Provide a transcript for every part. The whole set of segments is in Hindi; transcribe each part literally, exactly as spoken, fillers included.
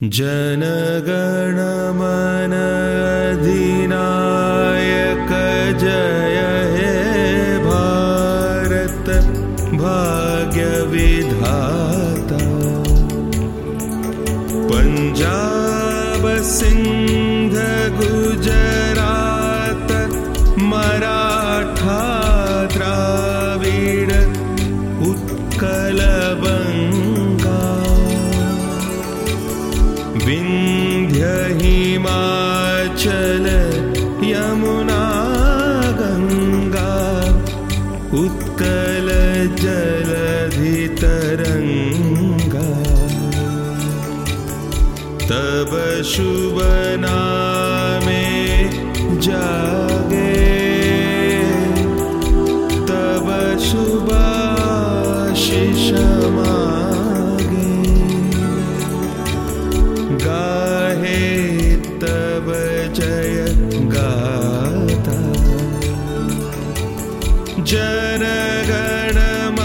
जनगण मन अधिनायक जय हे भारत भाग्य विधाता। पंजाब सिंध गुजरात मराठा द्राविड उत्कल बंगा। विंध्य हिमाचल यमुना गंगा उत्कल जलधि तरंगा। तब शुभ नामे जागे तब शुभ आशीष मागे। गाहे तब जय गाथा जनगण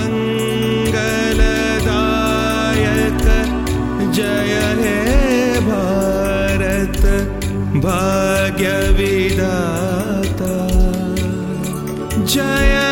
मंगलदायक जय हे भारत भाग्य विधाता। जय